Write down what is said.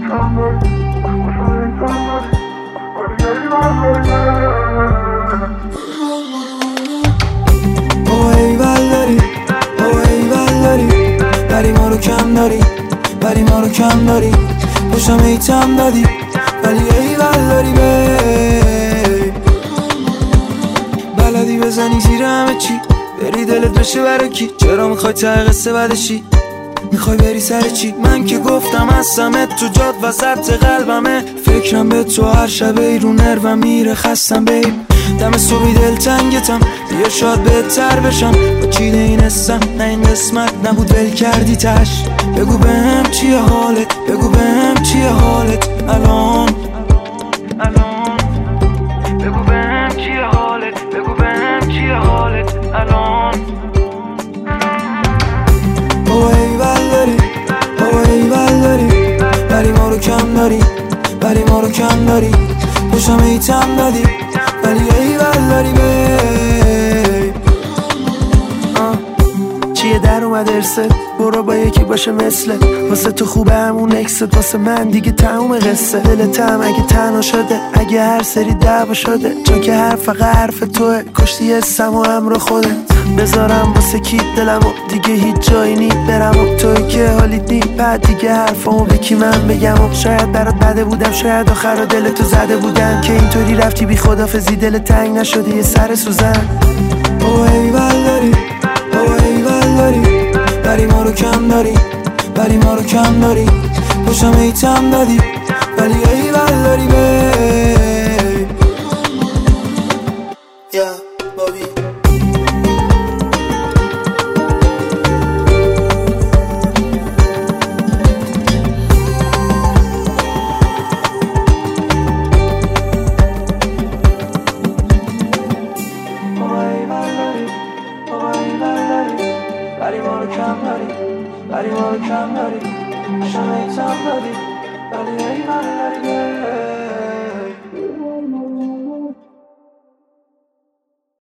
بری ما رو کم داری، بری ما رو کم داری، پشتم ایتم دادی ولی ایول داری بلدی بزنی زیر همه چی، بری دلت بشه برای کی؟ چرا میخوای ته قصه بعدشی؟ میخوای بری سر چی؟ من که گفتم هستمت تو جاد وسط قلبمه، فکرم به تو هر شب رو نروم میره خستم بیب، دم صبحی دلتنگتم بیا شاد بهتر بشم، با چیده این اسم نه این قسمت نبود ول کردی تش، بگو بهم چیه حالت، بگو بهم چیه حالت الان، بگو بهم چیه حالت، بگو بهم چیه حالت الان. بابا ایول داری، بابا ایول داری، بری ما رو کم داری، بری ما رو کم داری، پشتم ایتم دادی ولی ایول داری چیه در اومد ارست، برو با یکی باشه مثلت، واسه تو خوبه همون اکست، واسه من دیگه تموم قصه، دلتم اگه تنها شده، اگه هر سری دعوا شده، چون که حرف توه، کشتی اسم و امر خودت، بذارم واسه کی دلمو دیگه هیچ جایی نی برم و توی که حالیت نی، بعد دیگه حرفامو به کی من بگم و شاید برات بده بودم، شاید آخر دلتو زده بودم که اینطوری رفتی بی خدافزی، دل تنگ نشده یه سر سوزن. او ایول داری، او ایول داری، بری ما رو کم داری، بری ما رو کم داری، پشتم ایتم دادی ولی ایول داری بابی. بری ما رو کم داری، بری ما رو کم داری، پشتم ایتم دادی ولی ایول داری